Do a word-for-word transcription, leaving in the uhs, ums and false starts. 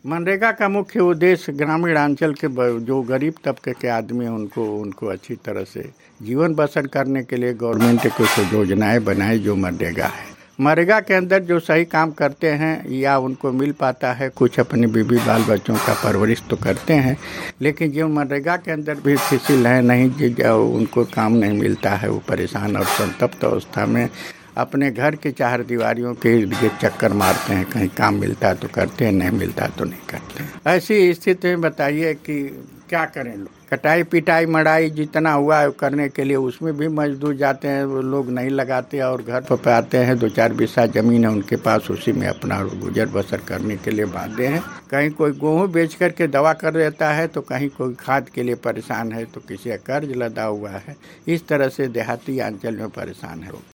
मनरेगा का मुख्य उद्देश्य ग्रामीण अंचल के जो गरीब तबके के आदमी हैं उनको उनको अच्छी तरह से जीवन बसर करने के लिए गवर्नमेंट कुछ योजनाएं बनाई जो मनरेगा है। मनरेगा के अंदर जो सही काम करते हैं या उनको मिल पाता है, कुछ अपने बीबी बाल बच्चों का परवरिश तो करते हैं, लेकिन जो मनरेगा के अंदर भी फिसिल है नहीं, जो उनको काम नहीं मिलता है, वो परेशान और संतप्त अवस्था में अपने घर की चार दीवारियों के इर्द गिर्द चक्कर मारते हैं। कहीं काम मिलता है तो करते हैं, नहीं मिलता तो नहीं करते हैं। ऐसी स्थिति में बताइए कि क्या करें लोग। कटाई पिटाई मड़ाई जितना हुआ है करने के लिए उसमें भी मजदूर जाते हैं, वो लोग नहीं लगाते और घर पर आते हैं, दो चार बीसा जमीन है उनके पास, उसी में अपना गुजर बसर करने के लिए बांधे हैं। कहीं कोई गेहूँ बेच करके दवा कर देता है तो कहीं कोई खाद के लिए परेशान है तो किसी का कर्ज लदा हुआ है। इस तरह से देहाती अंचल में परेशान है।